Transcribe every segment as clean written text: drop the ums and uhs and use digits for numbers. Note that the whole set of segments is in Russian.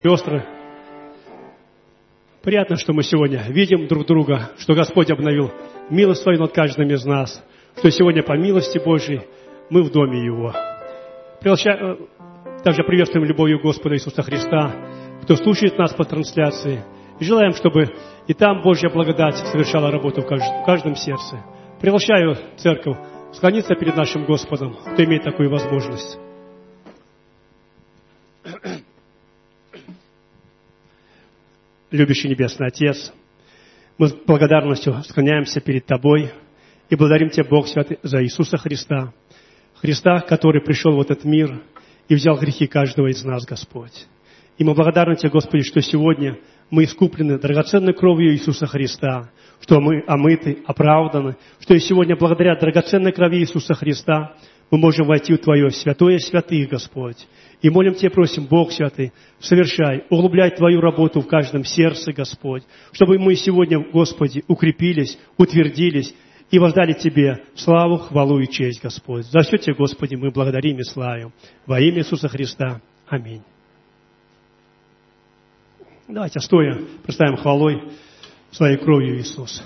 Сестры, приятно, что мы сегодня видим друг друга, что Господь обновил милость свою над каждым из нас, что сегодня по милости Божьей мы в доме Его. Также приветствуем любовью Господа Иисуса Христа, кто слушает нас по трансляции, и желаем, чтобы и там Божья благодать совершала работу в каждом сердце. Приглашаю церковь склониться перед нашим Господом, кто имеет такую возможность. Любящий Небесный Отец, мы с благодарностью склоняемся перед Тобой и благодарим Тебя, Бог Святый, за Иисуса Христа. Христа, который пришел в этот мир и взял грехи каждого из нас, Господь. И мы благодарны Тебе, Господи, что сегодня мы искуплены драгоценной кровью Иисуса Христа, что мы омыты, оправданы, что и сегодня благодаря драгоценной крови Иисуса Христа мы можем войти в Твое святое святых, Господь. И молим Тебя, просим, Бог Святый, совершай, углубляй Твою работу в каждом сердце, Господь, чтобы мы сегодня, Господи, укрепились, утвердились и воздали Тебе славу, хвалу и честь, Господь. За все Тебя, Господи, мы благодарим и славим. Во имя Иисуса Христа. Аминь. Давайте, стоя, представим хвалой своей кровью Иисуса.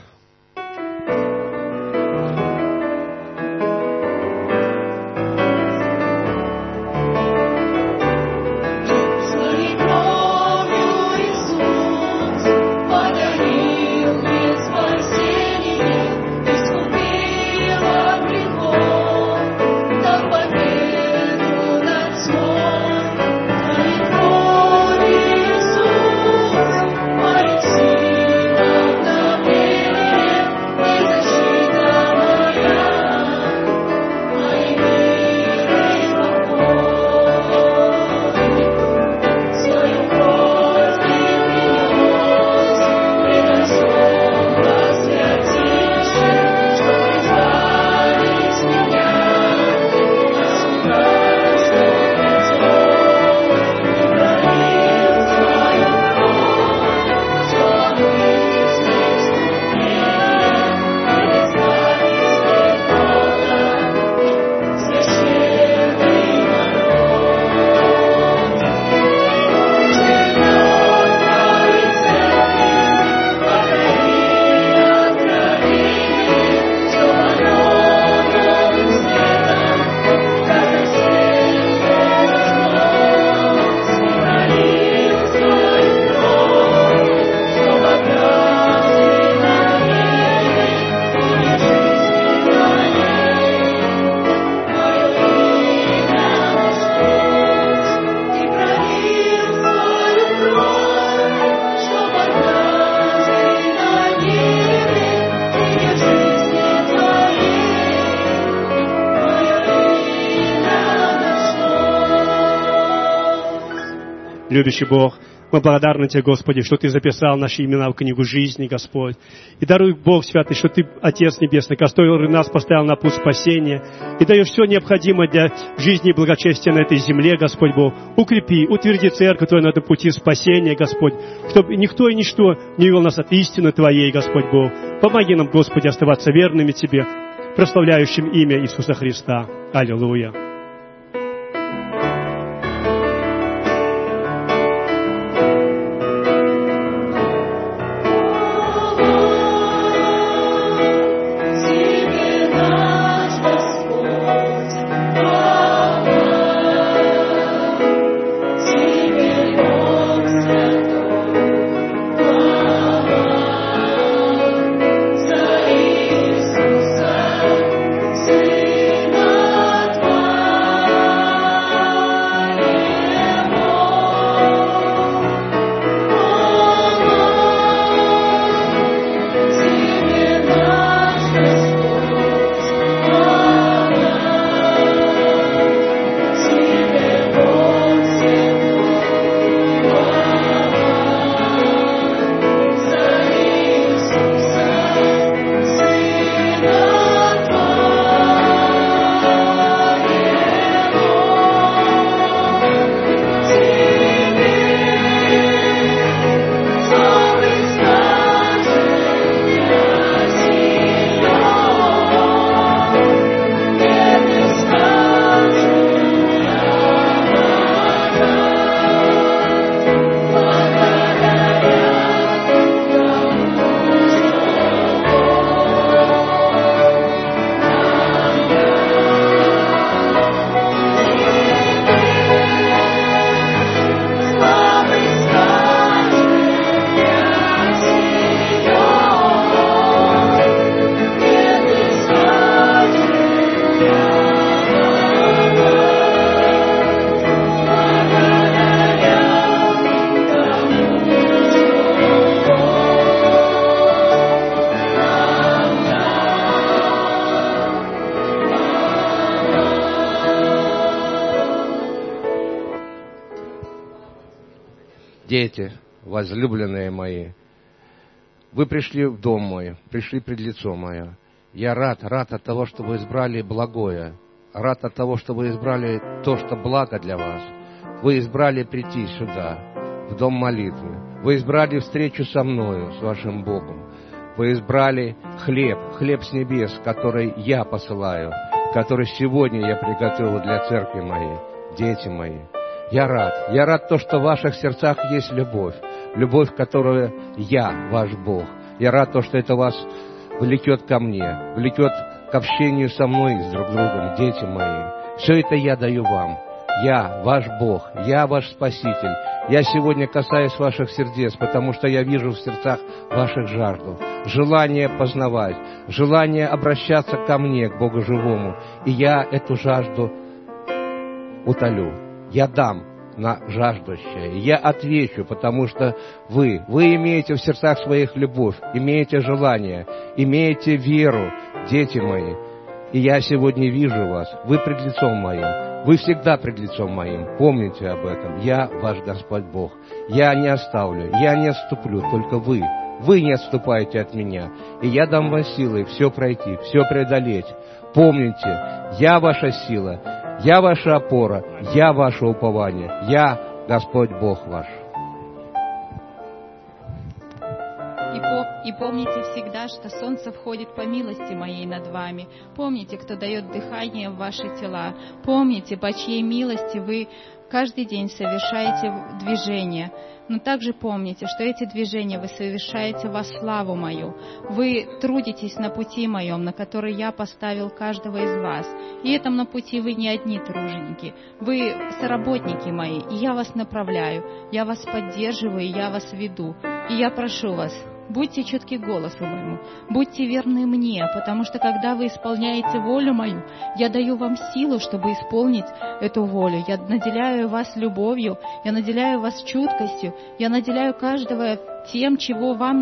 Любящий Бог, мы благодарны Тебе, Господи, что Ты записал наши имена в книгу жизни, Господь. И даруй, Бог Святый, что Ты, Отец Небесный, который нас поставил на путь спасения, и даешь все необходимое для жизни и благочестия на этой земле, Господь Бог. Укрепи, утверди церковь Твою на этом пути спасения, Господь, чтобы никто и ничто не вел нас от истины Твоей, Господь Бог. Помоги нам, Господи, оставаться верными Тебе, прославляющим имя Иисуса Христа. Аллилуйя. Сына Твоего. дети, возлюбленные мои, вы пришли в дом мой, пришли пред лицо мое. Я рад от того, что вы избрали благое, рад от того, что вы избрали то, что благо для вас. Вы избрали прийти сюда, в дом молитвы. Вы избрали встречу со мною, с вашим Богом. Вы избрали хлеб с небес, который я посылаю, который сегодня я приготовил для церкви моей, дети мои. Я рад то, что в ваших сердцах есть любовь, которую я, ваш Бог. Я рад то, что это вас влечет ко мне, влечет к общению со мной и с друг другом, дети мои. Все это я даю вам. Я ваш Бог, я ваш Спаситель. Я сегодня касаюсь ваших сердец, потому что я вижу в сердцах ваших жажду, желание познавать, желание обращаться ко мне, к Богу живому. И я эту жажду утолю. Я дам на жаждущее. Я отвечу, потому что вы имеете в сердцах своих любовь, имеете желание, имеете веру, дети мои. И я сегодня вижу вас. Вы пред лицом моим. Вы всегда пред лицом моим. Помните об этом. Я ваш Господь Бог. Я не оставлю, я не отступлю, только вы. Вы не отступаете от меня. И я дам вам силы все пройти, все преодолеть. Помните, я ваша сила, я ваша опора, я ваше упование. Я Господь Бог ваш. И помните всегда, что солнце входит по милости моей над вами. Помните, кто дает дыхание в ваши тела. Помните, по чьей милости вы каждый день совершаете движения. Но также помните, что эти движения вы совершаете во славу мою. Вы трудитесь на пути моем, на который я поставил каждого из вас. И этом на пути вы не одни труженики. Вы соработники мои, и я вас направляю. Я вас поддерживаю, и я вас веду. И я прошу вас, будьте чутки к голосу моему, будьте верны мне, потому что когда вы исполняете волю мою, я даю вам силу, чтобы исполнить эту волю. Я наделяю вас любовью, я наделяю вас чуткостью, я наделяю каждого тем, чего вам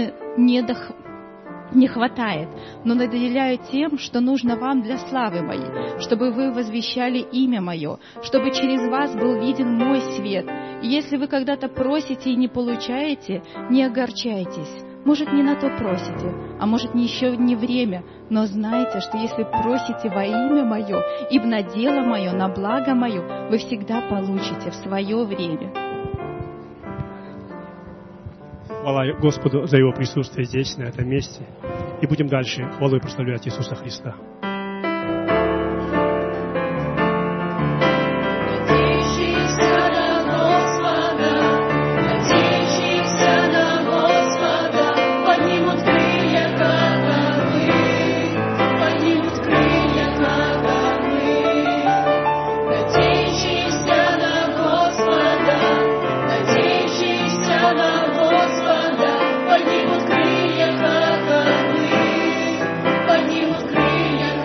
не хватает, но наделяю тем, что нужно вам для славы моей, чтобы вы возвещали имя мое, чтобы через вас был виден мой свет. И если вы когда-то просите и не получаете, не огорчайтесь. Может, не на то просите, а может, еще не время, но знайте, что если просите во имя мое и на дело мое, на благо мое, вы всегда получите в свое время. Хвала Господу за Его присутствие здесь, на этом месте. И будем дальше хвалой прославлять Иисуса Христа. Поднимут крылья, как орлы, поднимут крылья,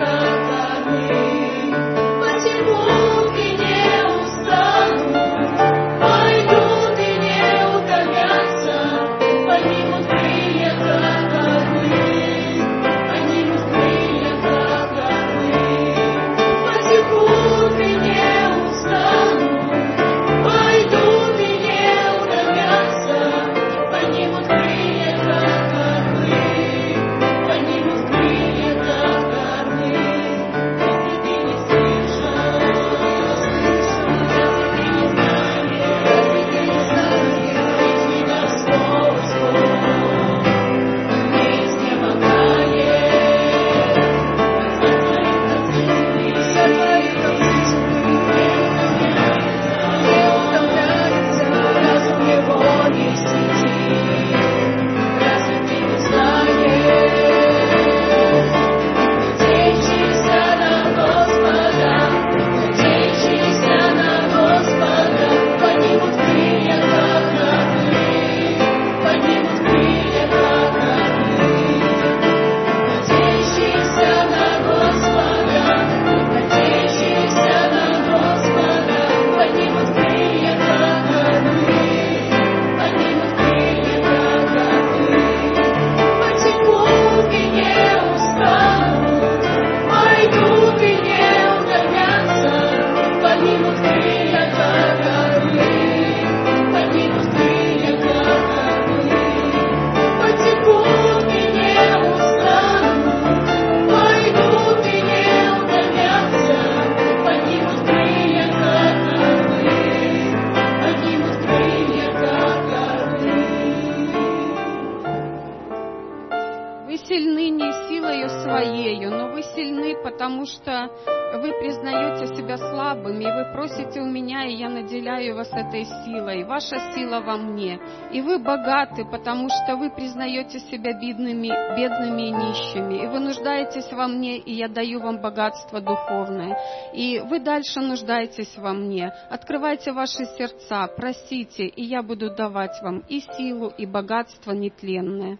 Своею, но вы сильны, потому что вы признаете себя слабыми, и вы просите у меня, и я наделяю вас этой силой. Ваша сила во мне. И вы богаты, потому что вы признаете себя бедными и нищими. И вы нуждаетесь во мне, и я даю вам богатство духовное. И вы дальше нуждаетесь во мне. Открывайте ваши сердца, просите, и я буду давать вам и силу, и богатство нетленное.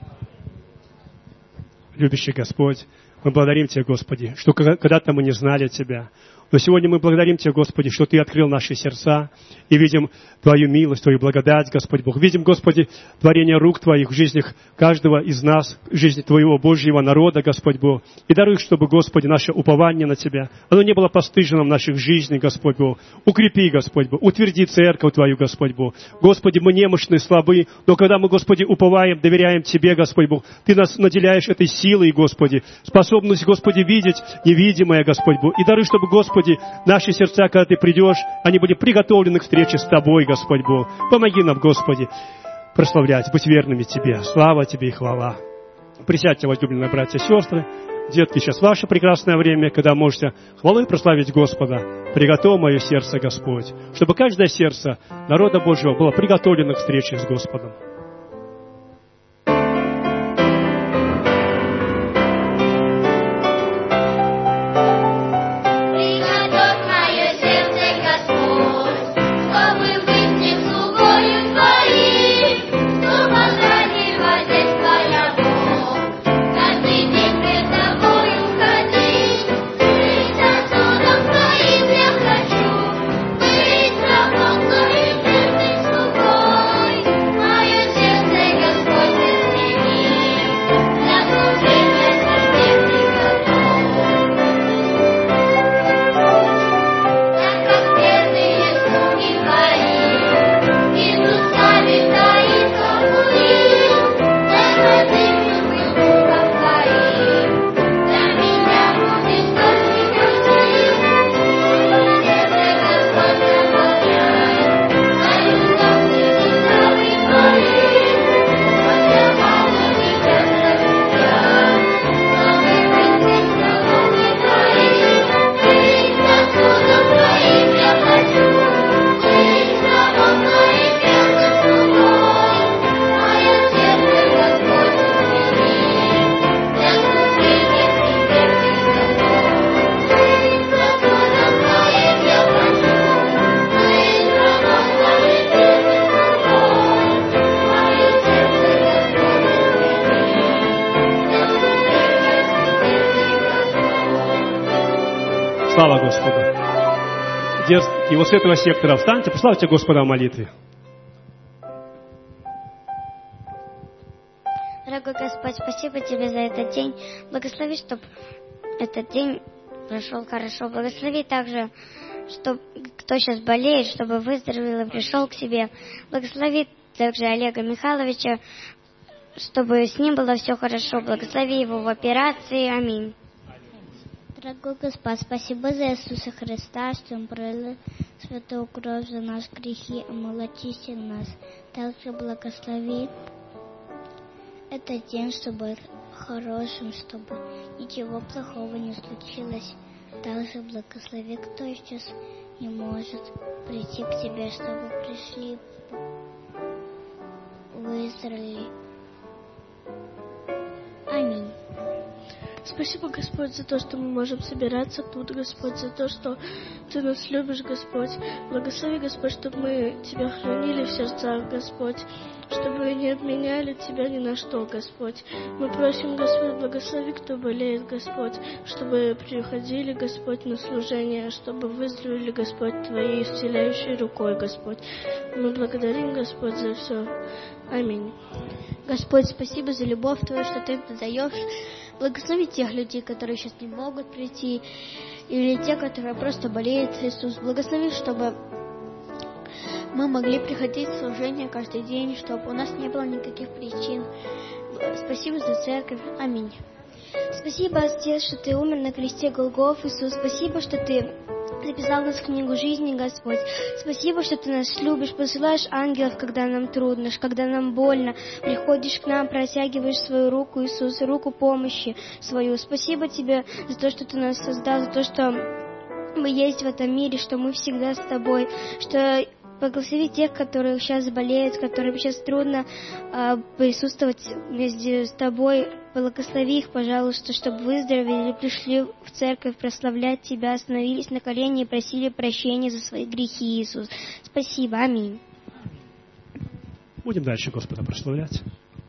Любящий Господь, мы благодарим Тебя, Господи, что когда-то мы не знали Тебя. Но сегодня мы благодарим Тебя, Господи, что Ты открыл наши сердца и видим Твою милость, Твою благодать, Господь Бог. Видим, Господи, творение рук Твоих в жизнях каждого из нас, в жизни Твоего Божьего народа, Господь Бог. И даруй, чтобы, Господи, наше упование на Тебя, оно не было постыжено в наших жизнях, Господь Бог. Укрепи, Господь Бог, утверди церковь Твою, Господь Бог. Господи, мы немощны, слабы, но когда мы, Господи, уповаем, доверяем Тебе, Господь Бог, Ты нас наделяешь этой силой, Господи, способность, Господи, видеть невидимое, Господь Бог. И даруй, чтобы, Господи, наши сердца, когда Ты придешь, они были приготовлены к встрече с Тобой, Господь Бог. Помоги нам, Господи, прославлять, быть верными Тебе. Слава Тебе и хвала. Присядьте, возлюбленные братья и сестры. Детки, сейчас ваше прекрасное время, когда можете хвалой прославить Господа. Приготовь мое сердце, Господь, чтобы каждое сердце народа Божьего было приготовлено к встрече с Господом. Слава Господу. И вот с этого сектора встаньте, прославьте Господа в молитве. Дорогой Господь, спасибо Тебе за этот день. Благослови, чтобы этот день прошел хорошо. Благослови также, чтобы кто сейчас болеет, чтобы выздоровел и пришел к себе. Благослови также Олега Михайловича, чтобы с ним было все хорошо. Благослови его в операции. Аминь. Дорогой Господь, спасибо за Иисуса Христа, что Он пролил святую кровь за наши грехи, омолочи нас. Также благослови этот день, чтобы был хорошим, чтобы ничего плохого не случилось. Также благослови, кто сейчас не может прийти к Тебе, чтобы пришли, выздоровели. Аминь. Спасибо, Господь, за то, что мы можем собираться тут, Господь, за то, что Ты нас любишь, Господь. Благослови, Господь, чтобы мы Тебя хранили в сердцах, Господь, чтобы не обменяли Тебя ни на что, Господь. Мы просим, Господь, благослови, кто болеет, Господь, чтобы приходили, Господь, на служение, чтобы выздоровели, Господь, Твоей исцеляющей рукой, Господь. Мы благодарим, Господь, за все. Аминь. Господь, спасибо за любовь Твою, что Ты даешь. Благослови тех людей, которые сейчас не могут прийти, или те, которые просто болеют, Иисус. Благослови, чтобы мы могли приходить в служение каждый день, чтобы у нас не было никаких причин. Спасибо за церковь. Аминь. Спасибо, Отец, что Ты умер на кресте Голгоф, Иисус. Спасибо, что Ты записал нас в книгу жизни, Господь. Спасибо, что Ты нас любишь, посылаешь ангелов, когда нам трудно, когда нам больно. Приходишь к нам, протягиваешь свою руку, Иисус, руку помощи свою. Спасибо Тебе за то, что Ты нас создал, за то, что мы есть в этом мире, что мы всегда с Тобой, что благослови тех, которые сейчас болеют, которым сейчас трудно присутствовать вместе с Тобой. Благослови их, пожалуйста, чтобы выздоровели, пришли в церковь прославлять Тебя, остановились на колени и просили прощения за свои грехи, Иисус. Спасибо. Аминь. Будем дальше Господа прославлять.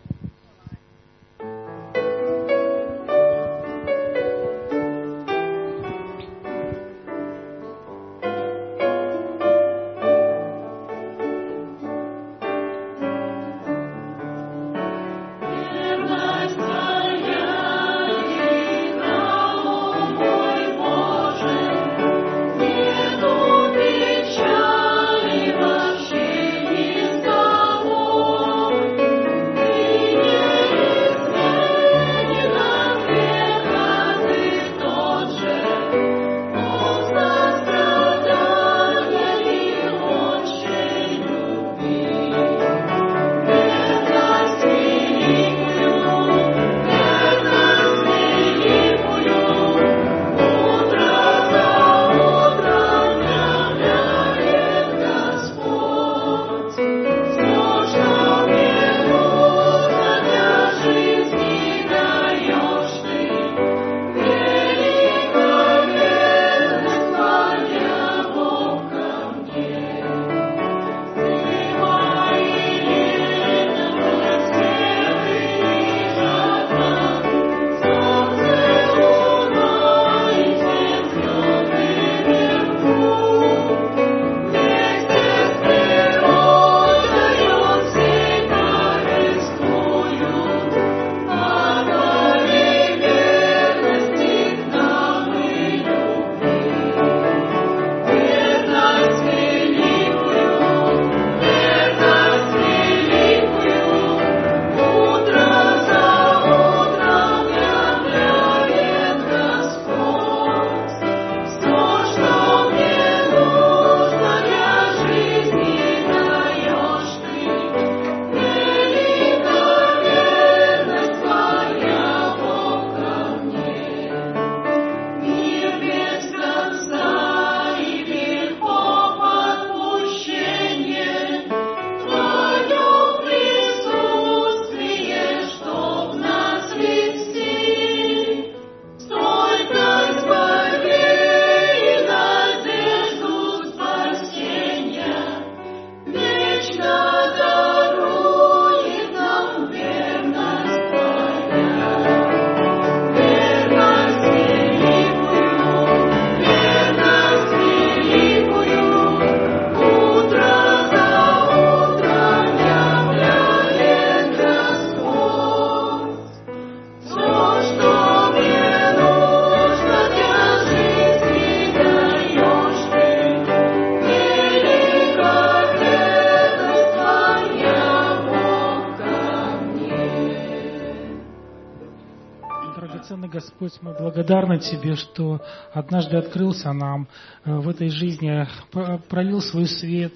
Господь, мы благодарны Тебе, что однажды открылся нам в этой жизни, пролил свой свет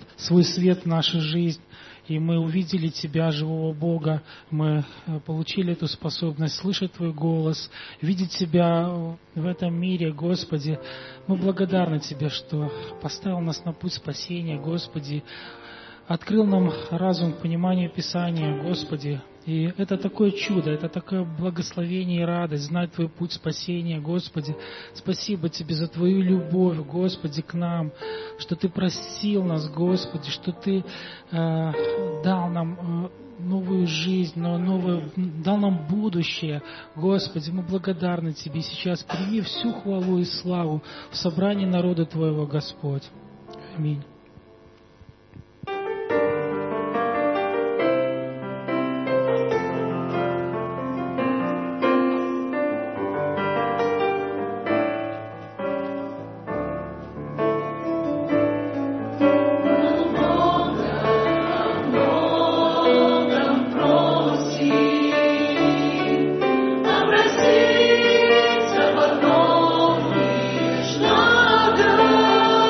в нашу жизнь, и мы увидели Тебя, живого Бога, мы получили эту способность слышать Твой голос, видеть Тебя в этом мире, Господи. Мы благодарны Тебе, что поставил нас на путь спасения, Господи, открыл нам разум к пониманию Писания, Господи. И это такое чудо, это такое благословение и радость знать Твой путь спасения, Господи. Спасибо Тебе за Твою любовь, Господи, к нам, что Ты простил нас, Господи, что Ты дал нам новую жизнь, дал нам будущее. Господи, мы благодарны Тебе. Сейчас прими всю хвалу и славу в собрании народа Твоего, Господь. Аминь. Обратиться в одном лишь на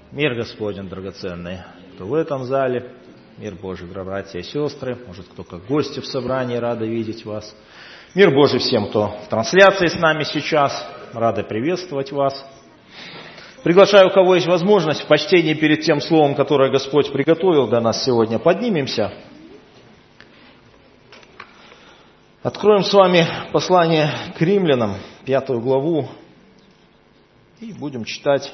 Мир Господень драгоценный, кто в этом зале, мир Божий, братья и сестры, может, кто как гости в собрании, рады видеть вас. Мир Божий всем, кто в трансляции с нами сейчас, рады приветствовать вас. Приглашаю, у кого есть возможность, в почтении перед тем словом, которое Господь приготовил для нас сегодня, поднимемся. Откроем с вами послание к римлянам, 5 главу, и будем читать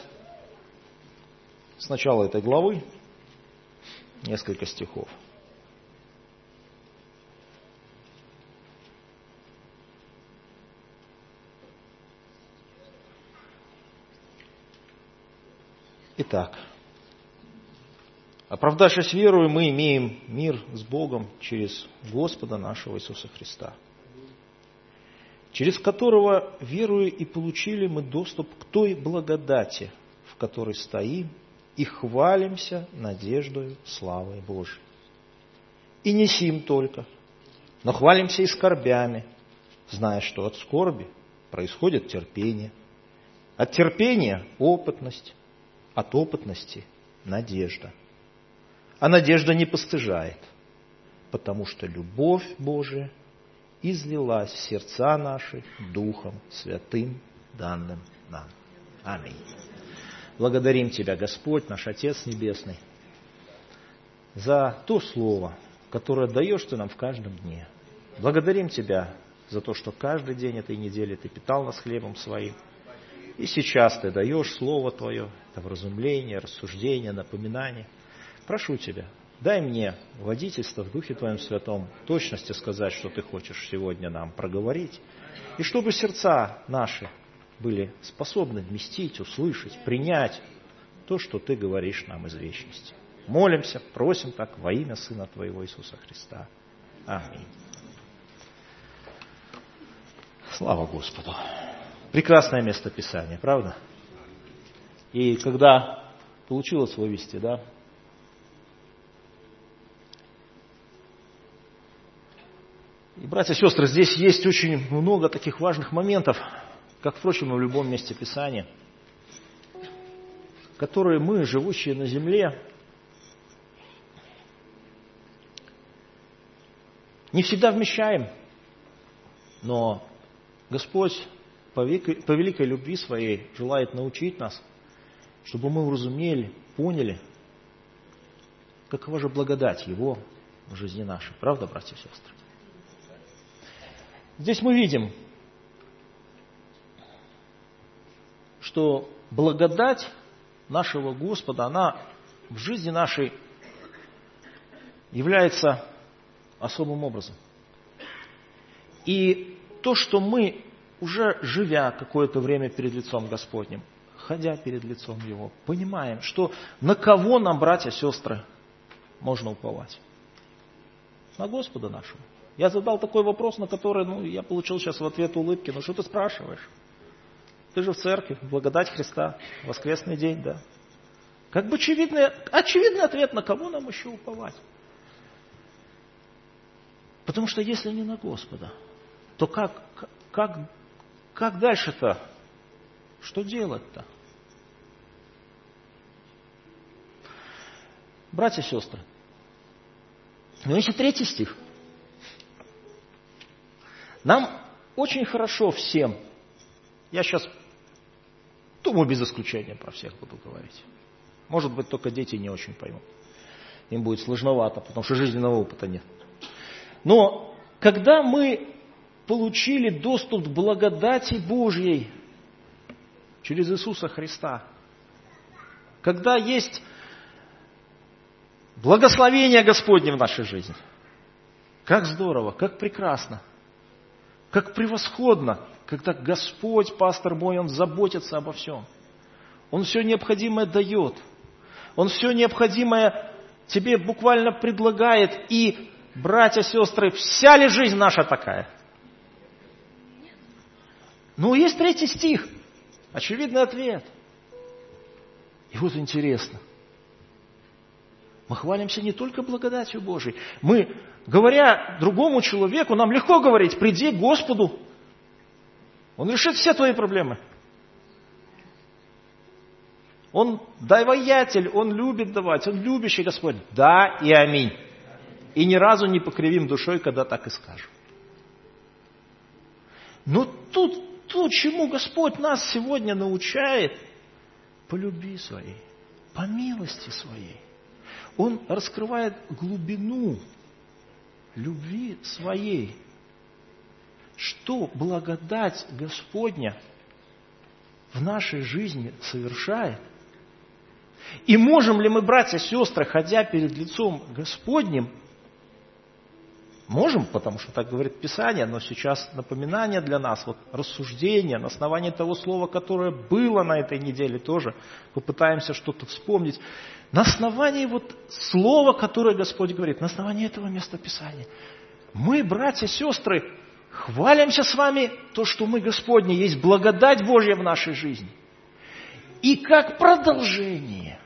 с начала этой главы несколько стихов. Итак, оправдавшись верою, мы имеем мир с Богом через Господа нашего Иисуса Христа, через которого, веруя, и получили мы доступ к той благодати, в которой стоим, и хвалимся надеждою славы Божией. И не сим только, но хвалимся и скорбями, зная, что от скорби происходит терпение, от терпения опытность, от опытности надежда. А надежда не постыжает, потому что любовь Божия излилась в сердца наши Духом Святым, данным нам. Аминь. Благодарим Тебя, Господь, наш Отец Небесный, за то Слово, которое даешь Ты нам в каждом дне. Благодарим Тебя за то, что каждый день этой недели Ты питал нас хлебом Своим. И сейчас Ты даешь Слово Твое, это вразумление, рассуждение, напоминание. Прошу Тебя, дай мне водительство в Духе Твоем Святом, точности сказать, что Ты хочешь сегодня нам проговорить, и чтобы сердца наши были способны вместить, услышать, принять то, что Ты говоришь нам из вечности. Молимся, просим так во имя Сына Твоего Иисуса Христа. Аминь. Слава Господу. Прекрасное место Писания, правда? И когда получилось вывести, да, и, братья и сестры, здесь есть очень много таких важных моментов, как, впрочем, и в любом месте Писания, которые мы, живущие на земле, не всегда вмещаем, но Господь по великой любви Своей желает научить нас, чтобы мы уразумели, поняли, какова же благодать Его в жизни нашей. Правда, братья и сестры? Здесь мы видим, что благодать нашего Господа, она в жизни нашей является особым образом. И то, что мы, уже живя какое-то время перед лицом Господним, ходя перед лицом Его, понимаем, что на кого нам, братья и сестры, можно уповать? На Господа нашего. Я задал такой вопрос, на который, я получил сейчас в ответ улыбки. Что ты спрашиваешь? Ты же в церкви, благодать Христа, воскресный день, да? Как бы очевидный ответ, на кого нам еще уповать? Потому что если не на Господа, то как дальше-то? Что делать-то? Братья и сестры, есть и 3 стих. Нам очень хорошо всем, я сейчас, думаю, без исключения про всех буду говорить. Может быть, только дети не очень поймут. Им будет сложновато, потому что жизненного опыта нет. Но когда мы получили доступ к благодати Божьей через Иисуса Христа, когда есть благословение Господне в нашей жизни, как здорово, как прекрасно, как превосходно, когда Господь, пастор мой, Он заботится обо всем. Он все необходимое дает. Он все необходимое тебе буквально предлагает. И, братья, сестры, вся ли жизнь наша такая? Есть 3 стих. Очевидный ответ. И вот интересно. Мы хвалимся не только благодатью Божией. Мы, говоря другому человеку, нам легко говорить: приди к Господу. Он решит все твои проблемы. Он даваятель, Он любит давать, Он любящий Господь. Да и аминь. И ни разу не покривим душой, когда так и скажем. Но тут то, чему Господь нас сегодня научает, по любви Своей, по милости Своей. Он раскрывает глубину любви Своей. Что благодать Господня в нашей жизни совершает. И можем ли мы, братья и сестры, ходя перед лицом Господним, можем, потому что так говорит Писание, но сейчас напоминание для нас, вот рассуждение на основании того слова, которое было на этой неделе тоже, попытаемся что-то вспомнить. На основании вот слова, которое Господь говорит, на основании этого места Писания. Мы, братья и сестры, хвалимся с вами то, что мы Господни, есть благодать Божья в нашей жизни. И как продолжение.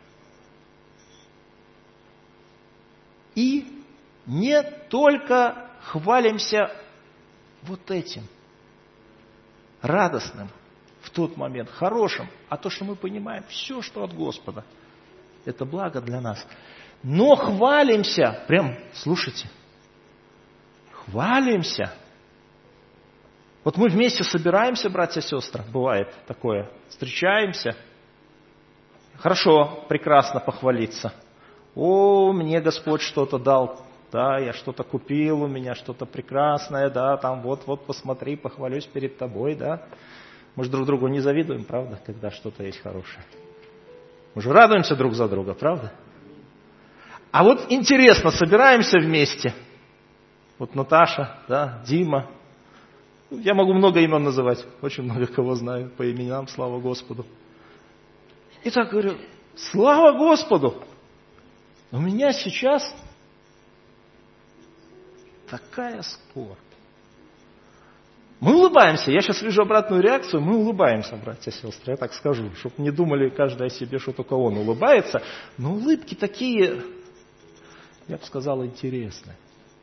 И не только хвалимся вот этим, радостным в тот момент, хорошим, а то, что мы понимаем, все, что от Господа, это благо для нас. Но хвалимся, прям, слушайте, хвалимся. Вот мы вместе собираемся, братья и сестры, бывает такое, встречаемся. Хорошо, прекрасно похвалиться. О, мне Господь что-то дал, да, я что-то купил, у меня что-то прекрасное, да, там вот посмотри, похвалюсь перед тобой, да. Мы же друг другу не завидуем, правда, когда что-то есть хорошее. Мы же радуемся друг за друга, правда? А вот интересно, собираемся вместе. Вот Наташа, да, Дима. Я могу много имен называть, очень много кого знаю по именам, слава Господу. И так говорю, слава Господу! У меня сейчас такая скорбь. Мы улыбаемся. Я сейчас вижу обратную реакцию. Мы улыбаемся, братья и сестры. Я так скажу, чтобы не думали каждый о себе, что только он улыбается. Но улыбки такие, я бы сказал, интересные.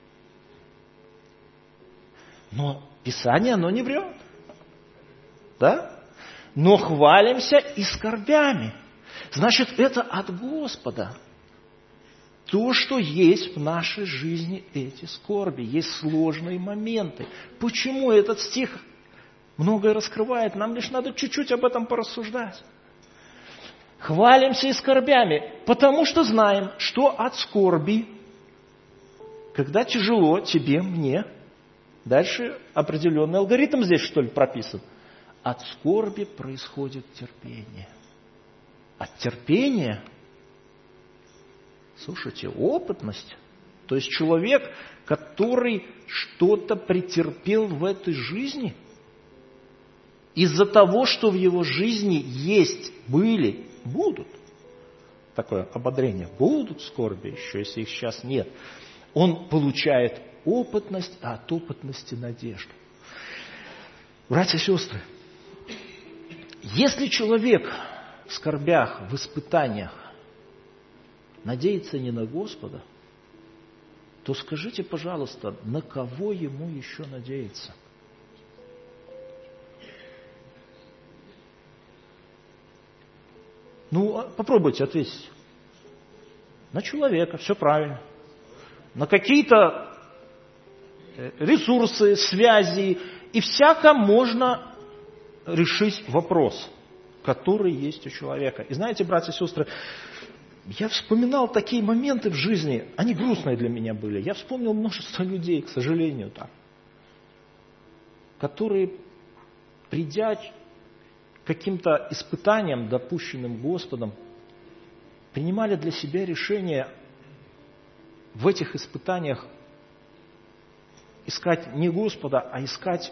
Но Писание, оно не врет. Да? Но хвалимся и скорбями. Значит, это от Господа. То, что есть в нашей жизни эти скорби, есть сложные моменты. Почему этот стих многое раскрывает? Нам лишь надо чуть-чуть об этом порассуждать. Хвалимся и скорбями, потому что знаем, что от скорби, когда тяжело тебе, мне, дальше определенный алгоритм здесь, что ли, прописан. От скорби происходит терпение. От терпения, слушайте, опытность. То есть человек, который что-то претерпел в этой жизни, из-за того, что в его жизни есть, были, будут. Такое ободрение. Будут скорби еще, если их сейчас нет. Он получает опытность, а от опытности надежду. Братья и сестры, если человек в скорбях, в испытаниях надеется не на Господа, то скажите, пожалуйста, на кого ему еще надеяться? Ну, попробуйте ответить. На человека, все правильно. На какие-то ресурсы, связи. И всяко можно решить вопрос, который есть у человека. И знаете, братья и сестры, я вспоминал такие моменты в жизни, они грустные для меня были. Я вспомнил множество людей, к сожалению, так, которые, придя к каким-то испытаниям, допущенным Господом, принимали для себя решение в этих испытаниях искать не Господа, а искать,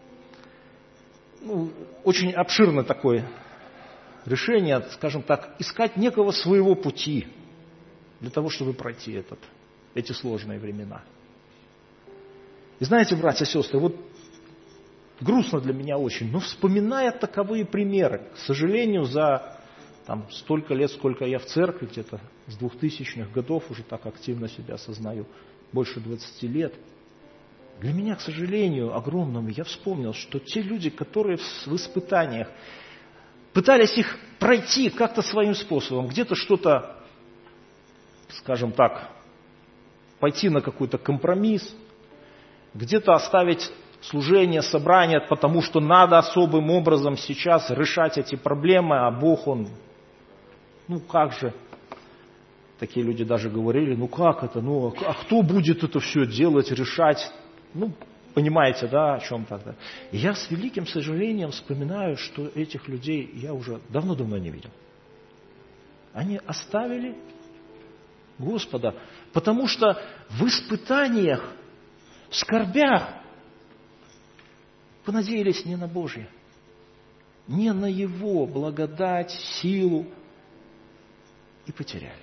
очень обширно такое решение, скажем так, искать некого своего пути для того, чтобы пройти эти сложные времена. И знаете, братья и сестры, вот грустно для меня очень, но вспоминая таковые примеры, к сожалению, за столько лет, сколько я в церкви, где-то с 2000-х годов уже так активно себя осознаю, больше 20 лет, для меня, к сожалению, огромному, я вспомнил, что те люди, которые в испытаниях пытались их пройти как-то своим способом, где-то что-то, скажем так, пойти на какой-то компромисс, где-то оставить служение, собрание, потому что надо особым образом сейчас решать эти проблемы, а Бог, Он, как же, такие люди даже говорили, как это, а кто будет это все делать, решать, понимаете, да, о чем тогда. И я с великим сожалением вспоминаю, что этих людей я уже давно-давно не видел. Они оставили Господа, потому что в испытаниях, в скорбях понадеялись не на Божье, не на Его благодать, силу и потеряли.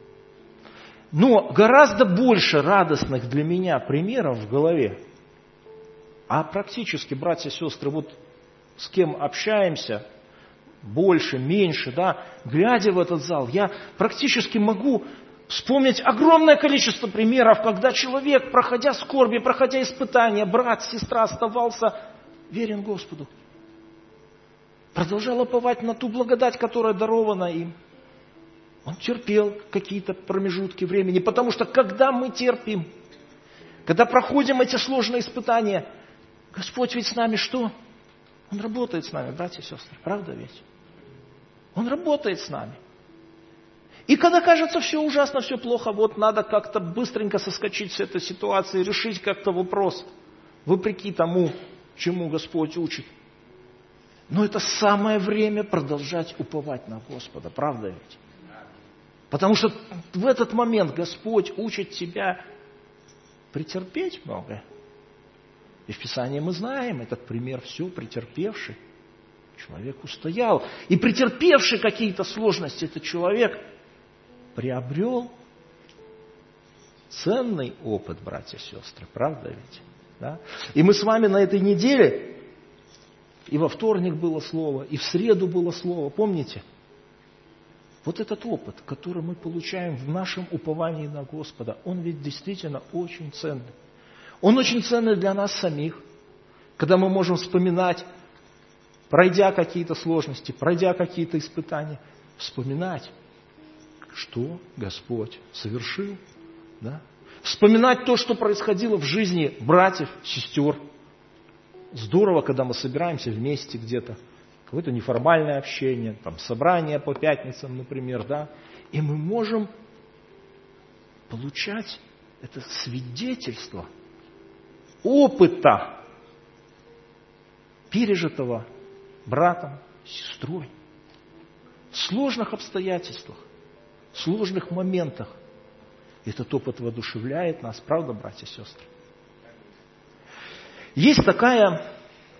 Но гораздо больше радостных для меня примеров в голове, а практически, братья и сестры, вот с кем общаемся, больше, меньше, да, глядя в этот зал, я практически могу вспомнить огромное количество примеров, когда человек, проходя скорби, проходя испытания, брат, сестра оставался верен Господу. Продолжал уповать на ту благодать, которая дарована им. Он терпел какие-то промежутки времени, потому что когда мы терпим, когда проходим эти сложные испытания, Господь ведь с нами что? Он работает с нами, братья и сестры, правда ведь? Он работает с нами. И когда кажется все ужасно, все плохо, вот надо как-то быстренько соскочить с этой ситуации, решить как-то вопрос, вопреки тому, чему Господь учит. Но это самое время продолжать уповать на Господа, правда ведь? Потому что в этот момент Господь учит тебя претерпеть многое. И в Писании мы знаем этот пример, все претерпевший. Человек устоял. И претерпевший какие-то сложности, этот человек приобрел ценный опыт, братья и сестры. Правда ведь? Да? И мы с вами на этой неделе, и во вторник было слово, и в среду было слово. Помните? Вот этот опыт, который мы получаем в нашем уповании на Господа, он ведь действительно очень ценный. Он очень ценный для нас самих, когда мы можем вспоминать, пройдя какие-то сложности, пройдя какие-то испытания, вспоминать, что Господь совершил. Да? Вспоминать то, что происходило в жизни братьев, сестер. Здорово, когда мы собираемся вместе где-то, какое-то неформальное общение, там, собрание по пятницам, например, да, и мы можем получать это свидетельство опыта, пережитого братом, сестрой, в сложных обстоятельствах, в сложных моментах. Этот опыт воодушевляет нас, правда, братья и сестры? Есть такая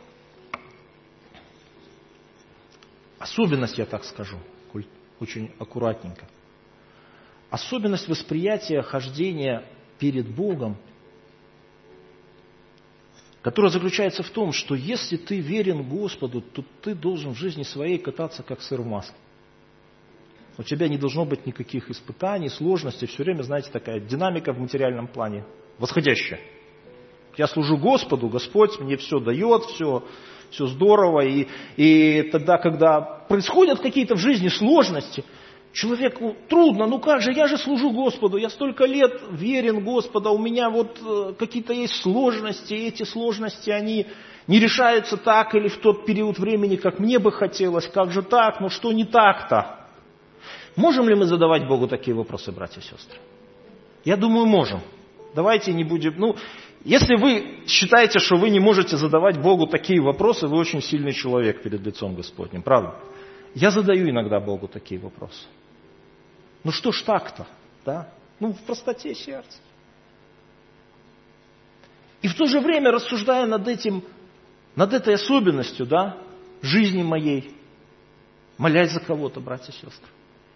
особенность, я так скажу, очень аккуратненько. Особенность восприятия хождения перед Богом, которая заключается в том, что если ты верен Господу, то ты должен в жизни своей кататься как сыр в масле. У тебя не должно быть никаких испытаний, сложностей. Все время, знаете, такая динамика в материальном плане восходящая. Я служу Господу, Господь мне все дает, все здорово. И тогда, когда происходят какие-то в жизни сложности, человеку трудно, как же, я же служу Господу, я столько лет верен Господу, у меня вот какие-то есть сложности, и эти сложности, они не решаются так или в тот период времени, как мне бы хотелось, как же так, что не так-то? Можем ли мы задавать Богу такие вопросы, братья и сестры? Я думаю, можем. Давайте не будем... если вы считаете, что вы не можете задавать Богу такие вопросы, вы очень сильный человек перед лицом Господним, правда? Я задаю иногда Богу такие вопросы. Что ж так-то? Да? В простоте сердца. И в то же время, рассуждая над этой особенностью, да, жизни моей, молясь за кого-то, братья и сестры.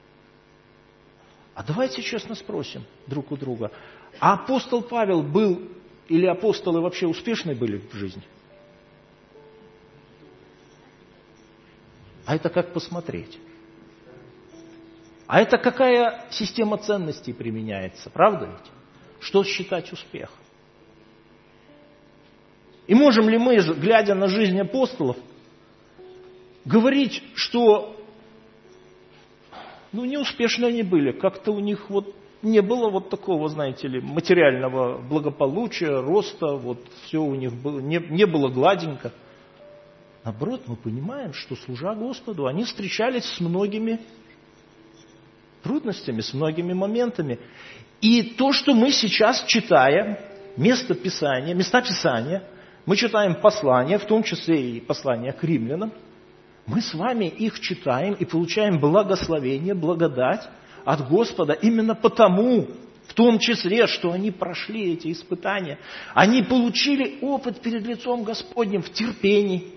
А давайте честно спросим друг у друга, а апостол Павел был, или апостолы вообще успешны были в жизни? А это как посмотреть? А это какая система ценностей применяется, правда ведь? Что считать успехом? И можем ли мы, глядя на жизнь апостолов, говорить, что неуспешны они были. Как-то у них не было такого, знаете ли, материального благополучия, роста, все у них было, не было гладенько. Наоборот, мы понимаем, что, служа Господу, они встречались с многими трудностями, с многими моментами. И то, что мы сейчас читаем, места Писания, мы читаем послания, в том числе и послания к римлянам, мы с вами их читаем и получаем благословение, благодать от Господа именно потому, в том числе, что они прошли эти испытания. Они получили опыт перед лицом Господним в терпении,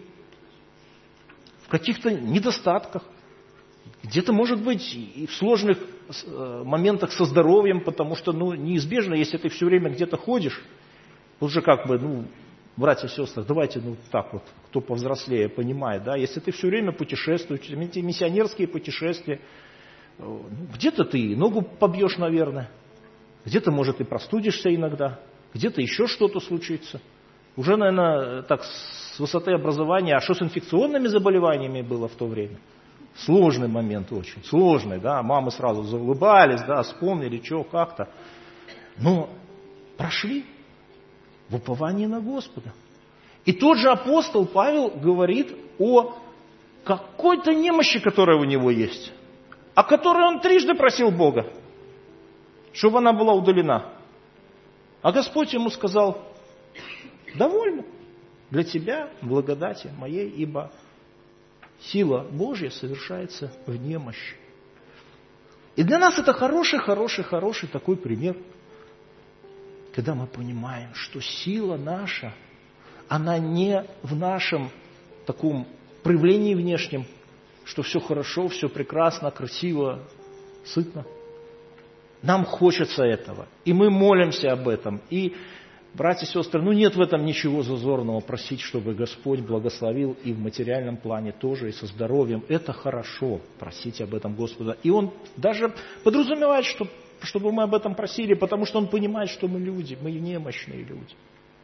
в каких-то недостатках, где-то, может быть, и в сложных моментах со здоровьем, потому что, неизбежно, если ты все время где-то ходишь, уже братья и сестры, давайте, кто повзрослее понимает, да, если ты все время путешествуешь, эти миссионерские путешествия, где-то ты ногу побьешь, наверное, где-то, может, и простудишься иногда, где-то еще что-то случится. Уже, наверное, так с высоты образования, а что с инфекционными заболеваниями было в то время? Сложный момент очень, сложный, да, мамы сразу заулыбались, да, вспомнили, что, как-то. Но прошли в уповании на Господа. И тот же апостол Павел говорит о какой-то немощи, которая у него есть, о которой он трижды просил Бога, чтобы она была удалена. А Господь ему сказал: довольно для тебя благодати моей, ибо сила Божья совершается в немощи. И для нас это хороший такой пример, когда мы понимаем, что сила наша, она не в нашем таком проявлении внешнем, что все хорошо, все прекрасно, красиво, сытно. Нам хочется этого, и мы молимся об этом. И, братья и сестры, нет в этом ничего зазорного просить, чтобы Господь благословил и в материальном плане тоже, и со здоровьем. Это хорошо, просить об этом Господа. И Он даже подразумевает, чтобы мы об этом просили, потому что Он понимает, что мы люди, мы немощные люди.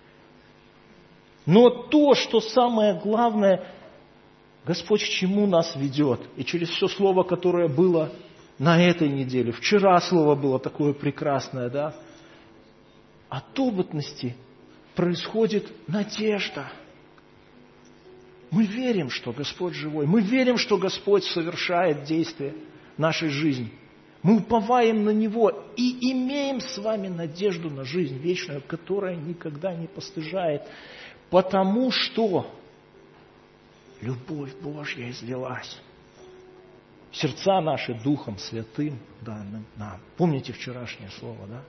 Но то, что самое главное, Господь к чему нас ведет, и через все слово, которое было на этой неделе, вчера слово было такое прекрасное, да, от опытности происходит надежда. Мы верим, что Господь живой. Мы верим, что Господь совершает действия в нашей жизни. Мы уповаем на Него и имеем с вами надежду на жизнь вечную, которая никогда не постыжает, потому что любовь Божья излилась в сердца наши Духом Святым данным нам. Помните вчерашнее слово, да?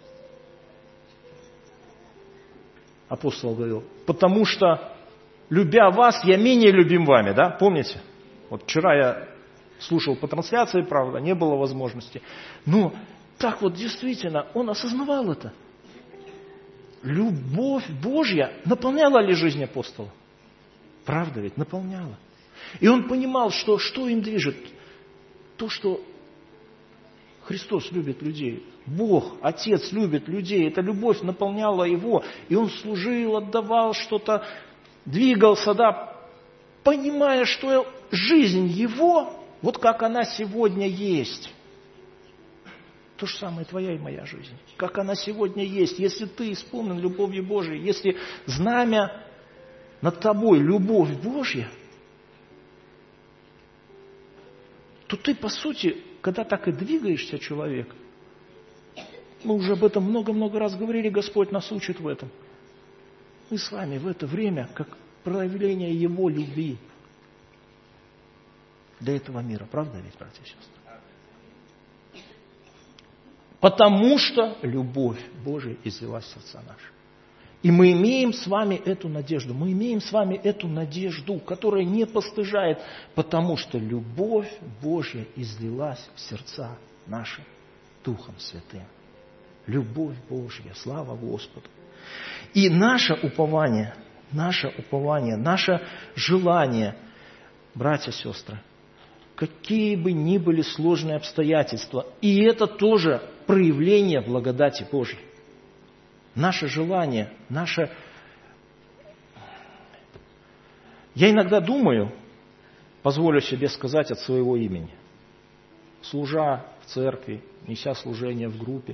Апостол говорил: потому что, любя вас, я менее любим вами, да? Помните? Вчера я слушал по трансляции, правда, не было возможности. Но так действительно, он осознавал это. Любовь Божья наполняла ли жизнь апостола? Правда ведь? Наполняла. И он понимал, что им движет? То, что Христос любит людей. Бог, Отец любит людей. Эта любовь наполняла его. И он служил, отдавал что-то, двигался, да, понимая, что жизнь его, как она сегодня есть. То же самое твоя и моя жизнь. Как она сегодня есть. Если ты исполнен любовью Божией, если знамя над тобой любовь Божья, то ты, по сути, когда так и двигаешься, человек, мы уже об этом много-много раз говорили, Господь нас учит в этом. Мы с вами в это время, как проявление Его любви для этого мира. Правда ведь, братья и сестры? Потому что любовь Божия излилась в сердца наши. И мы имеем с вами эту надежду. Мы имеем с вами эту надежду, которая не постыжает, потому что любовь Божья излилась в сердца наши Духом Святым. Любовь Божья, слава Господу. И наше упование, наше желание, братья и сестры, какие бы ни были сложные обстоятельства, и это тоже проявление благодати Божьей. Наше желание, Я иногда думаю, позволю себе сказать от своего имени, служа в церкви, неся служение в группе.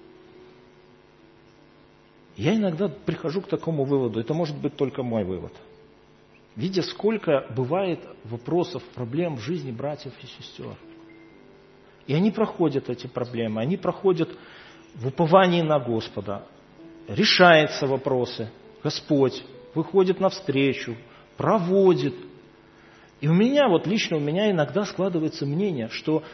Я иногда прихожу к такому выводу, это может быть только мой вывод. Видя, сколько бывает вопросов, проблем в жизни братьев и сестер. И они проходят эти проблемы, они проходят в уповании на Господа. Решаются вопросы, Господь выходит навстречу, проводит. И лично у меня иногда складывается мнение, что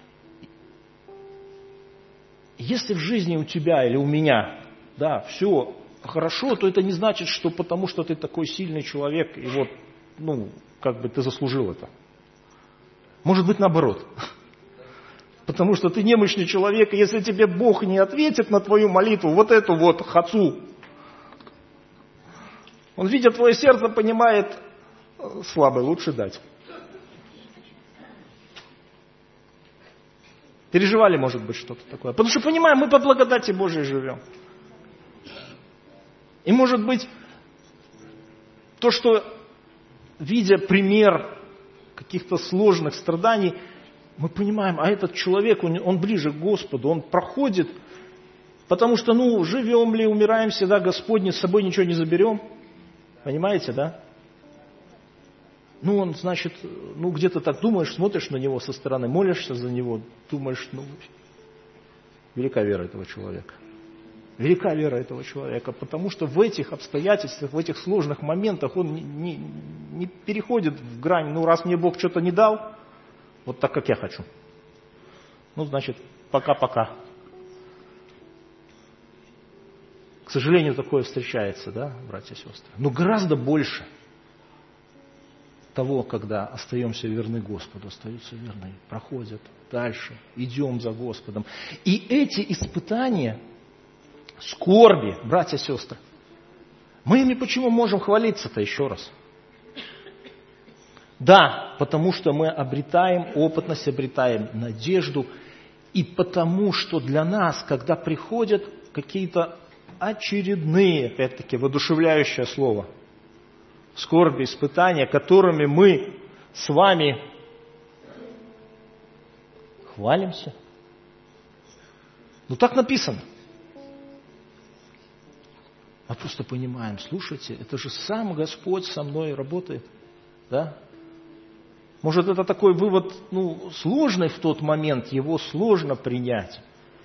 если в жизни у тебя или у меня, да, все хорошо, то это не значит, что потому что ты такой сильный человек, и ты заслужил это. Может быть, наоборот. Потому что ты немощный человек, и если тебе Бог не ответит на твою молитву, хацу, Он, видя твое сердце, понимает, слабый, лучше дать. Переживали, может быть, что-то такое. Потому что, понимаем, мы по благодати Божией живем. И, может быть, то, что, видя пример каких-то сложных страданий, мы понимаем, а этот человек, он ближе к Господу, он проходит, потому что, живем ли, умираем всегда, Господь, с собой ничего не заберем. Понимаете, да? Он, значит, где-то так думаешь, смотришь на него со стороны, молишься за него, думаешь, велика вера этого человека. Велика вера этого человека, потому что в этих обстоятельствах, в этих сложных моментах он не переходит в грань, раз мне Бог что-то не дал, вот так, как я хочу. Значит, пока-пока. К сожалению, такое встречается, да, братья и сестры? Но гораздо больше того, когда остаемся верны Господу, остаются верны, проходят дальше, идем за Господом. И эти испытания, скорби, братья и сестры, мы ими почему можем хвалиться-то еще раз? Да, потому что мы обретаем опытность, обретаем надежду, и потому что для нас, когда приходят какие-то очередные, опять-таки, воодушевляющее слово, скорби, испытания, которыми мы с вами хвалимся. Так написано. Мы просто понимаем, слушайте, это же сам Господь со мной работает. Да? Может, это такой вывод, сложный в тот момент, его сложно принять.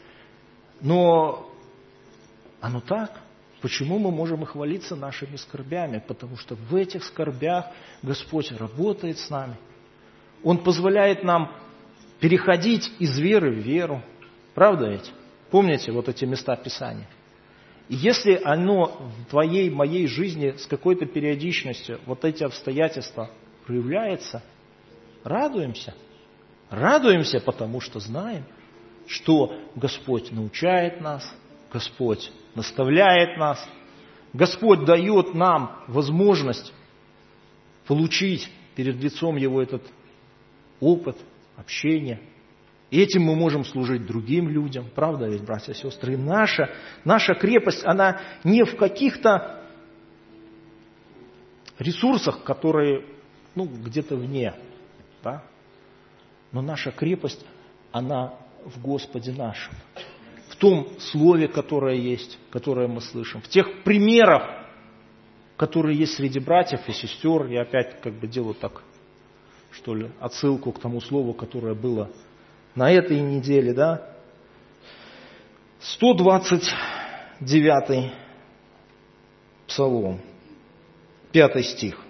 Но оно так. Почему мы можем и хвалиться нашими скорбями? Потому что в этих скорбях Господь работает с нами. Он позволяет нам переходить из веры в веру. Правда ведь? Помните эти места Писания? И если оно в твоей, моей жизни с какой-то периодичностью, эти обстоятельства проявляются, радуемся. Радуемся, потому что знаем, что Господь научает нас, Господь наставляет нас, Господь дает нам возможность получить перед лицом Его этот опыт, общение. И этим мы можем служить другим людям. Правда ведь, братья и сестры? И наша крепость, она не в каких-то ресурсах, которые где-то вне. Да? Но наша крепость, она в Господе нашем. В том слове, которое есть, которое мы слышим. В тех примерах, которые есть среди братьев и сестер. Я опять делаю так, отсылку к тому слову, которое было на этой неделе. Да? 129 Псалом, 5 стих.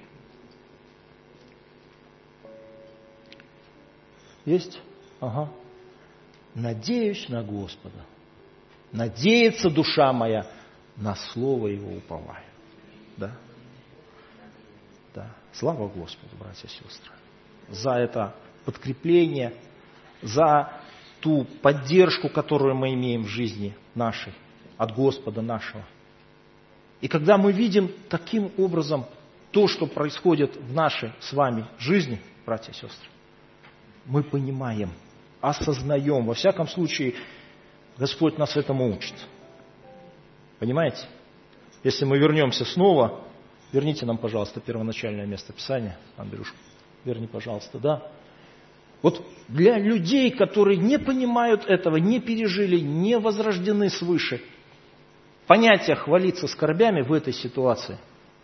Есть? Ага. «Надеюсь на Господа, надеется душа моя, на слово Его уповаю». Да? Да. Слава Господу, братья и сестры, за это подкрепление, за ту поддержку, которую мы имеем в жизни нашей, от Господа нашего. И когда мы видим таким образом то, что происходит в нашей с вами жизни, братья и сестры, мы понимаем, осознаем. Во всяком случае, Господь нас этому учит. Понимаете? Если мы вернемся снова, верните нам, пожалуйста, первоначальное место Писания. Андрюш, верни, пожалуйста, да. Вот для людей, которые не понимают этого, не пережили, не возрождены свыше, понятие хвалиться скорбями в этой ситуации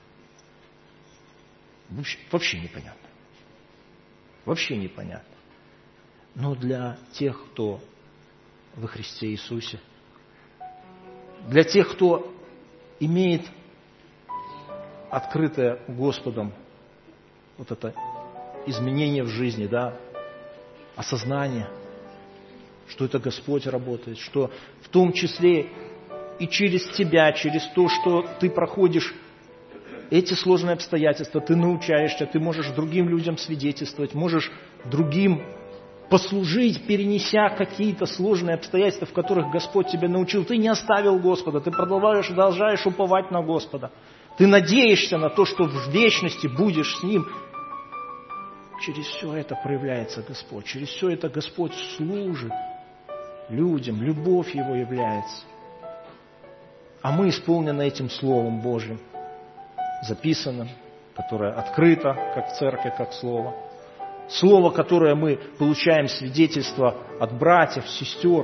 вообще непонятно. Вообще непонятно. Но для тех, кто во Христе Иисусе, для тех, кто имеет открытое Господом вот это изменение в жизни, да, осознание, что это Господь работает, что в том числе и через тебя, через то, что ты проходишь эти сложные обстоятельства, ты научаешься, ты можешь другим людям свидетельствовать, можешь другим послужить, перенеся какие-то сложные обстоятельства, в которых Господь тебя научил. Ты не оставил Господа, ты продолжаешь уповать на Господа. Ты надеешься на то, что в вечности будешь с Ним. Через все это проявляется Господь. Через все это Господь служит людям. Любовь Его является. А мы исполнены этим Словом Божьим, записанным, которое открыто, как в церкви, как Слово. Слово, которое мы получаем свидетельство от братьев, сестер.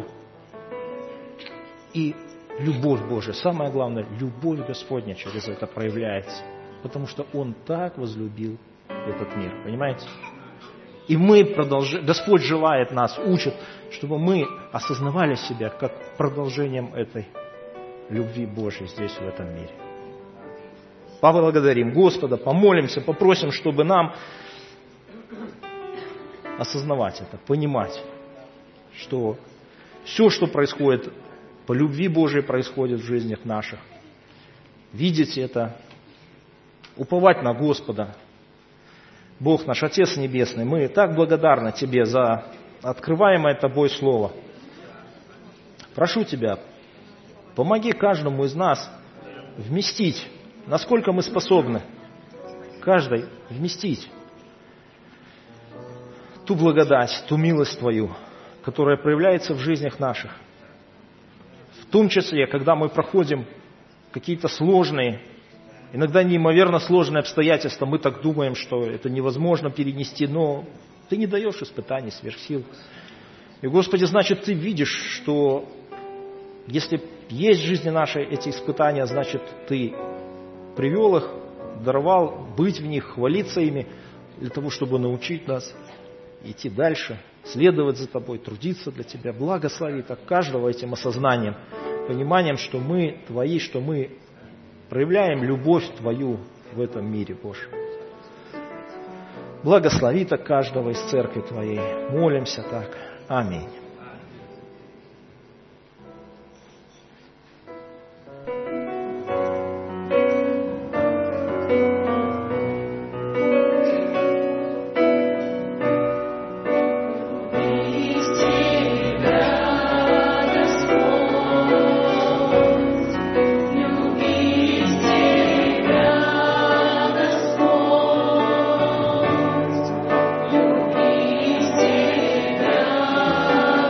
И любовь Божия. Самое главное, любовь Господня через это проявляется. Потому что Он так возлюбил этот мир. Понимаете? И мы продолжаем. Господь желает нас, учит, чтобы мы осознавали себя как продолжением этой любви Божьей здесь, в этом мире. Поблагодарим Господа, помолимся, попросим, чтобы нам осознавать это, понимать, что все, что происходит по любви Божией, происходит в жизнях наших. Видеть это, уповать на Господа. Бог наш, Отец Небесный, мы так благодарны Тебе за открываемое Тобой Слово. Прошу Тебя, помоги каждому из нас вместить, насколько мы способны, каждой вместить ту благодать, ту милость Твою, которая проявляется в жизнях наших. В том числе, когда мы проходим какие-то сложные, иногда неимоверно сложные обстоятельства, мы так думаем, что это невозможно перенести, но Ты не даешь испытаний сверх сил. И, Господи, значит, Ты видишь, что если есть в жизни нашей эти испытания, значит, Ты привел их, даровал быть в них, хвалиться ими, для того, чтобы научить нас идти дальше, следовать за Тобой, трудиться для Тебя. Благослови так каждого этим осознанием, пониманием, что мы Твои, что мы проявляем любовь Твою в этом мире, Боже. Благослови так каждого из церкви Твоей. Молимся так. Аминь. Любить тебя.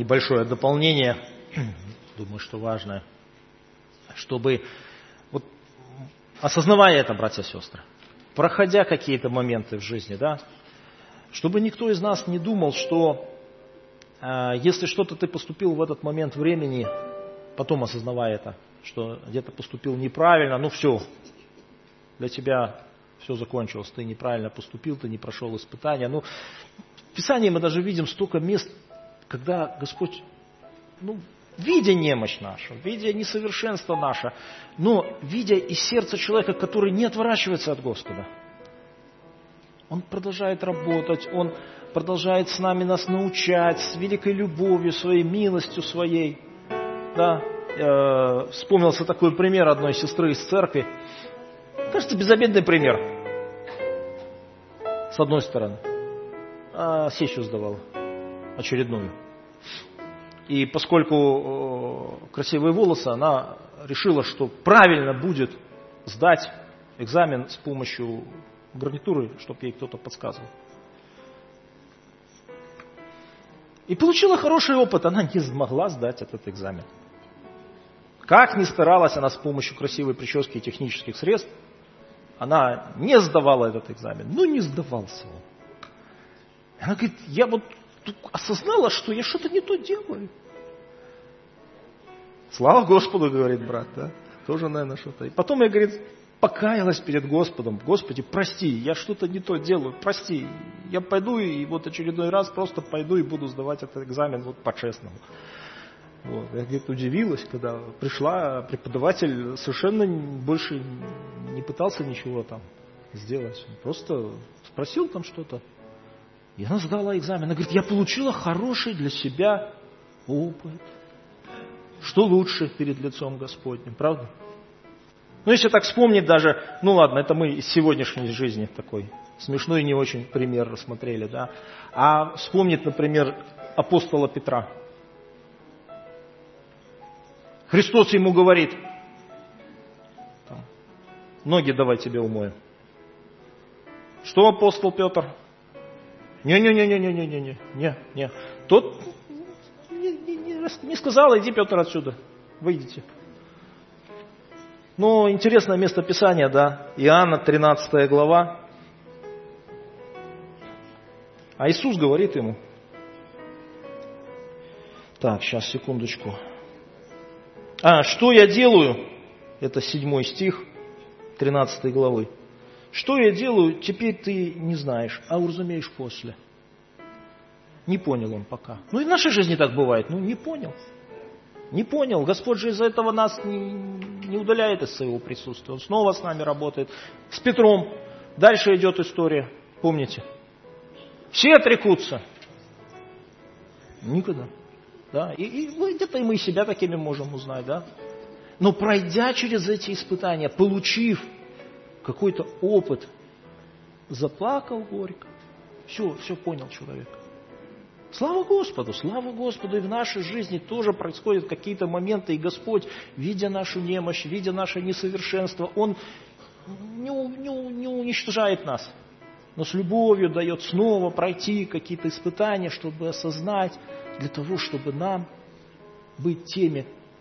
небольшое дополнение, думаю, что важное, чтобы, вот, осознавая это, братья и сестры, проходя какие-то моменты в жизни, да, чтобы никто из нас не думал, что если что-то ты поступил в этот момент времени, потом осознавая это, что где-то поступил неправильно, ну все, для тебя все закончилось, ты неправильно поступил, ты не прошел испытания. Ну, в Писании мы даже видим столько мест, когда Господь, видя немощь нашу, видя несовершенство наше, но видя из сердца человека, который не отворачивается от Господа, Он продолжает работать, Он продолжает с нами нас научать, с великой любовью своей, милостью своей. Да? Вспомнился такой пример одной сестры из церкви. Кажется, безобидный пример. С одной стороны. Сессию сдавала. Очередную. И поскольку красивые волосы, она решила, что правильно будет сдать экзамен с помощью гарнитуры, чтобы ей кто-то подсказывал. И получила хороший опыт. Она не смогла сдать этот экзамен. Как ни старалась она с помощью красивой прически и технических средств, она не сдавала этот экзамен. Не сдавался он. Она говорит, я вот осознала, что я что-то не то делаю. Слава Господу, говорит брат, да? Тоже, наверное, что-то. И потом я, говорит, покаялась перед Господом. Господи, прости, я что-то не то делаю, прости. Я пойду и вот очередной раз просто пойду и буду сдавать этот экзамен вот по-честному. Вот. Я, говорит, удивилась, когда пришла, преподаватель совершенно больше не пытался ничего там сделать. Он просто спросил там что-то. И она сдала экзамен. Она говорит, я получила хороший для себя опыт. Что лучше перед лицом Господним, правда? Если так вспомнить даже, ладно, это мы из сегодняшней жизни такой смешной и не очень пример рассмотрели, да. А вспомнить, например, апостола Петра. Христос ему говорит, ноги давай тебе умою. Что апостол Петр? Не. Тот не сказал, иди, Петр, отсюда, выйдите. Интересное место Писания, да, Иоанна, 13 глава. А Иисус говорит ему, так, сейчас, секундочку. Что я делаю? Это 7 стих 13 главы. Что я делаю, теперь ты не знаешь, а уразумеешь после. Не понял он пока. И в нашей жизни так бывает. Не понял. Не понял. Господь же из-за этого нас не удаляет из своего присутствия. Он снова с нами работает. С Петром. Дальше идет история. Помните? Все отрекутся. Никогда. Да? И где-то мы себя такими можем узнать. Да? Но пройдя через эти испытания, получив какой-то опыт, заплакал горько. Все понял человек. Слава Господу, и в нашей жизни тоже происходят какие-то моменты, и Господь, видя нашу немощь, видя наше несовершенство, Он не уничтожает нас, но с любовью дает снова пройти какие-то испытания, чтобы осознать, для того, чтобы нам быть теми,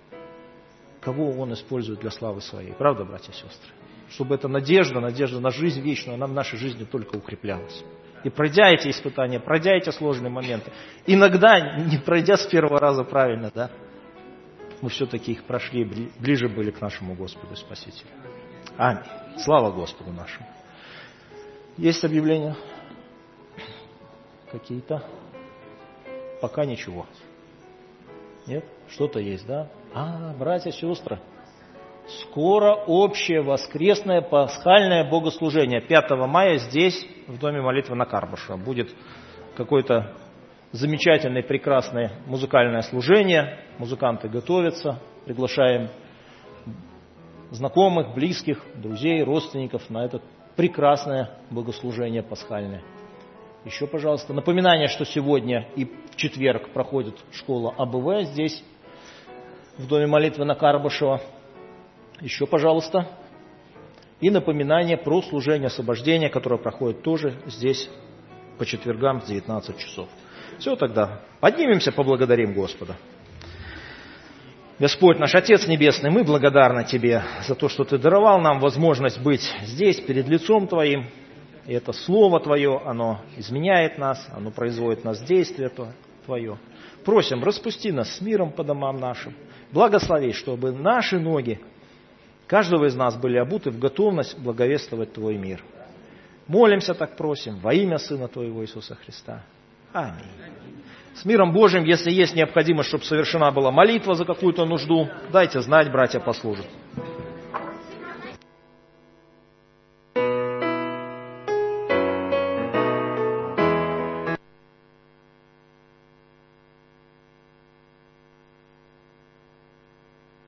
кого Он использует для славы Своей. Правда, братья и сестры? Чтобы эта надежда на жизнь вечную, она в нашей жизни только укреплялась. И пройдя эти испытания, пройдя эти сложные моменты, иногда, не пройдя с первого раза правильно, да, мы все-таки их прошли, ближе были к нашему Господу и Спасителю. Аминь. Слава Господу нашему. Есть объявления? Какие-то? Пока ничего. Нет? Что-то есть, да? Братья и сестры, скоро общее воскресное пасхальное богослужение. 5 мая здесь, в Доме молитвы на Карбышева. Будет какое-то замечательное, прекрасное музыкальное служение. Музыканты готовятся. Приглашаем знакомых, близких, друзей, родственников на это прекрасное богослужение пасхальное. Еще, пожалуйста, напоминание, что сегодня и в четверг проходит школа АБВ здесь, в Доме молитвы на Карбышева. Еще, пожалуйста. И напоминание про служение освобождения, которое проходит тоже здесь по четвергам в 19 часов. Все, тогда поднимемся, поблагодарим Господа. Господь наш Отец Небесный, мы благодарны Тебе за то, что Ты даровал нам возможность быть здесь, перед лицом Твоим. И это Слово Твое, оно изменяет нас, оно производит в нас действие Твое. Просим, распусти нас с миром по домам нашим. Благослови, чтобы наши ноги каждого из нас были обуты в готовность благовествовать Твой мир. Молимся, так просим, во имя Сына Твоего Иисуса Христа. Аминь. С миром Божьим, если есть необходимость, чтобы совершена была молитва за какую-то нужду, дайте знать, братья послужат.